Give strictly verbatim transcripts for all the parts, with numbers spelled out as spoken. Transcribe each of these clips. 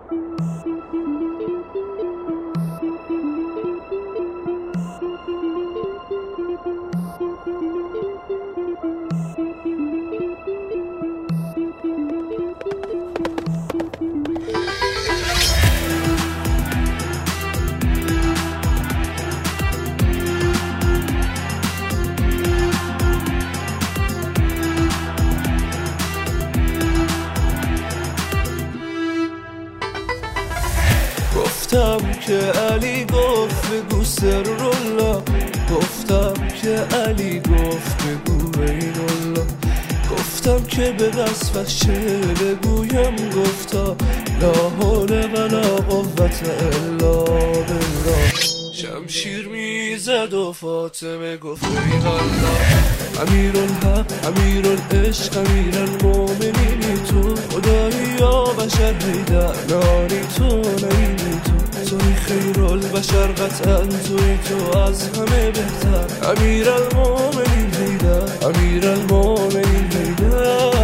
گفتم که علی گفت بگو سر الله، گفتم که علی گفت بگو بین الله، گفتم که به وصفش چه بگویم، گفتا لا حول ولا قوة الا بالله. شمشیر میزد و فاطمه گفت بین الله، امیر الحق امیر العشق امیر المؤمنینی تو، خدایی یا بشر حیدر نانی تو نینی تو، توی خیر البشر قطعا توی تو از همه بهتر، امیر المؤمنین حیدر امیر المؤمنین حیدر.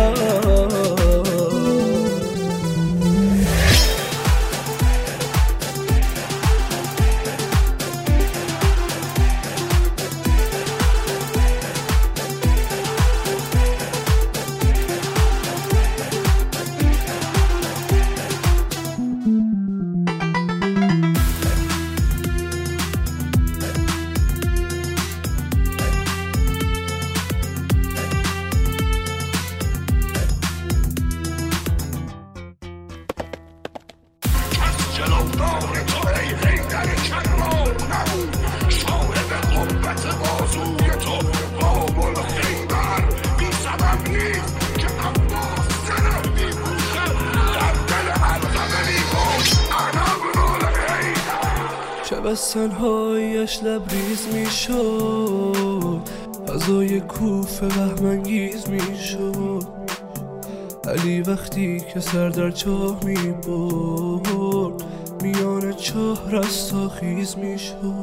شب از تنهاییش لبریز میشد، فضای کوفه وهم‌انگیز میشد، علی وقتی که سر در چاه میبرد، میان چاه رستاخیز میشد.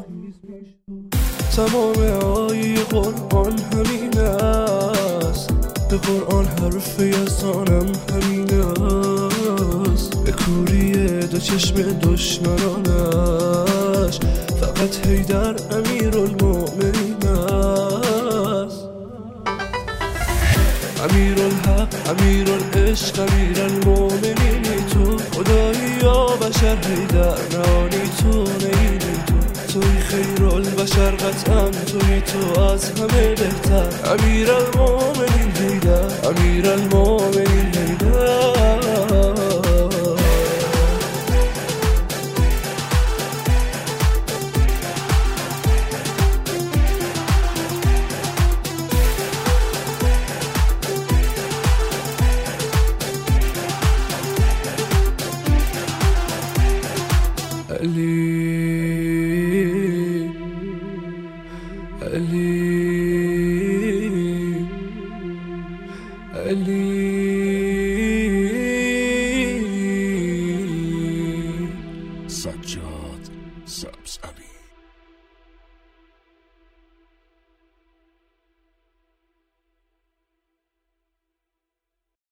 تمام آیه قرآن همین است، به قرآن حرف یزدانم همین است، به کوری دو چشم دشمنانش فقط حیدر امیر المؤمنین است. امیر الحق امیر العشق امیر المؤمنینی تو، خدایی یا بشر حیدر نانی تو نینی تو، توی خیر البشر قطعا توی تو از همه بهتر، امیر المؤمنین حیدر امیر المؤمنین حیدر. علی علی علی سجاد سبز علی.